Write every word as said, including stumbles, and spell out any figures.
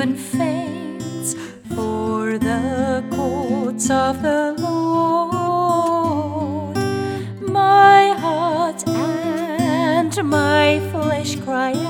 even faints for the courts of the Lord. My heart and my flesh cry